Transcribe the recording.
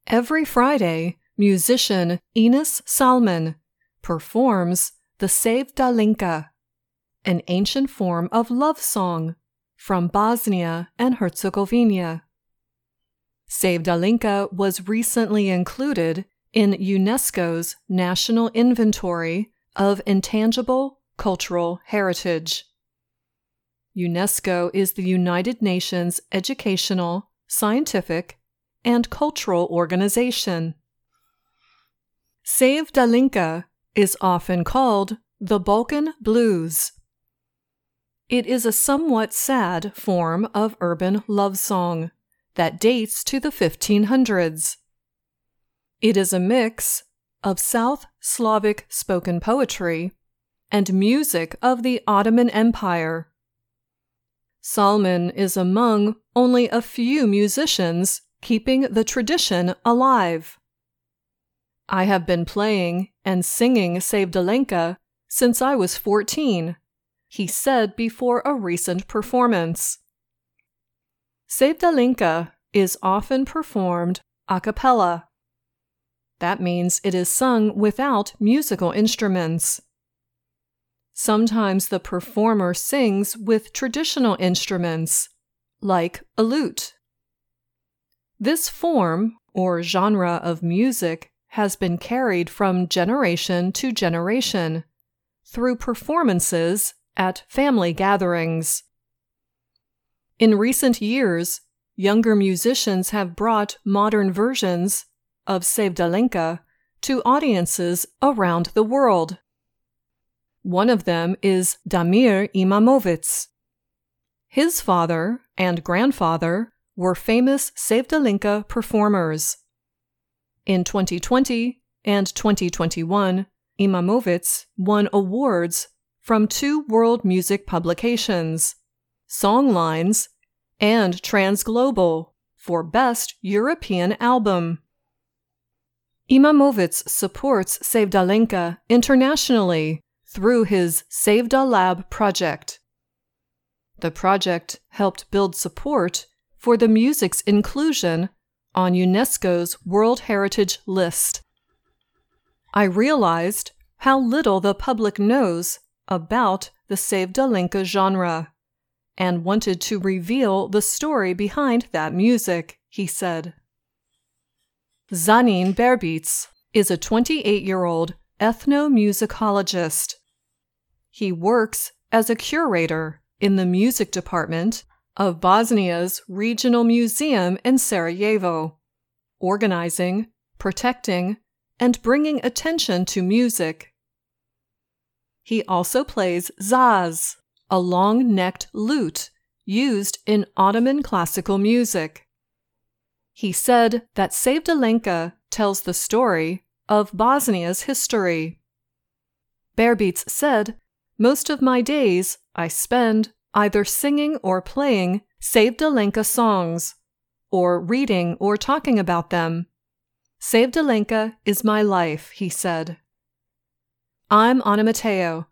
Every Friday, musician Ines Salman performs the Sevdalinka, an ancient form of love song from Bosnia and Herzegovina. Sevdalinka was recently included in UNESCO's National Inventory of Intangible Cultural Heritage. UNESCO is the United Nations educational, scientific, and cultural organization. Sevdalinka is often called the Balkan Blues. It is a somewhat sad form of urban love song that dates to the 1500s. It is a mix of South Slavic spoken poetry and music of the Ottoman Empire. Salman is among only a few musicians keeping the tradition alive. I have been playing and singing Sevdalinka since I was 14, he said before a recent performance. Sevdalinka is often performed a cappella. That means it is sung without musical instruments. Sometimes the performer sings with traditional instruments, like a lute. This form, or genre of music, has been carried from generation to generation through performances at family gatherings. In recent years, younger musicians have brought modern versions of Sevdalinka to audiences around the world. One of them is Damir Imamovitz. His father and grandfather were famous Sevdalinka performers. In 2020 and 2021, Imamovitz won awards from 2 world music publications, Songlines and Transglobal, for Best European Album. Imamovitz supports Sevdalinka internationally through his Sevdalab project. The project helped build support for the music's inclusion on UNESCO's World Heritage List. I realized how little the public knows about the Sevdalinka genre and wanted to reveal the story behind that music, he said. Zanin Berbits is a 28-year-old ethnomusicologist. He works as a curator in the music department of Bosnia's Regional Museum in Sarajevo, organizing, protecting, and bringing attention to music. He also plays saz, a long-necked lute used in Ottoman classical music. He said that Sevdalinka tells the story of Bosnia's history. Berbits said, "Most of my days I spend either singing or playing Sevdalinka songs, or reading or talking about them. Sevdalinka is my life," he said. I'm Anna Matteo,